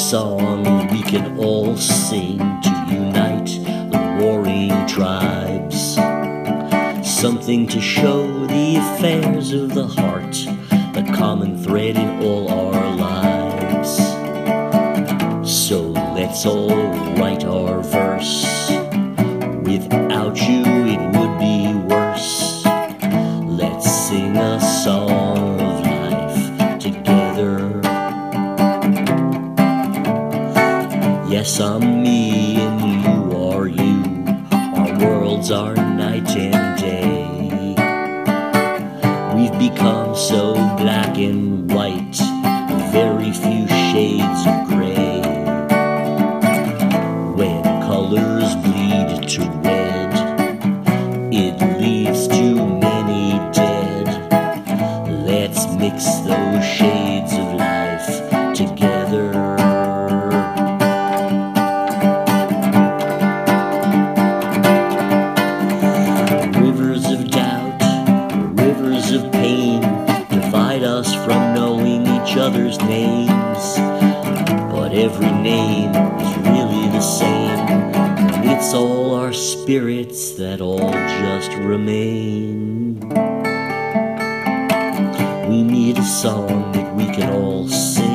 song we can all sing to unite the warring tribes. Something to show the affairs of the heart, the common thread in all our lives. So let's all write our verse. Without you it would be worse. Let's sing a song of life together. Yes, I'm me and you are you. Our worlds are night and day. We've become so black and white, very few shades of gray. When colors bleed to red, it leaves too many dead. Let's mix those shades of life together. Rivers of doubt, rivers of pain divide us from knowing each other's names. But every name is really the same, and it's all our spirits that all just remain. We need a song that we can all sing.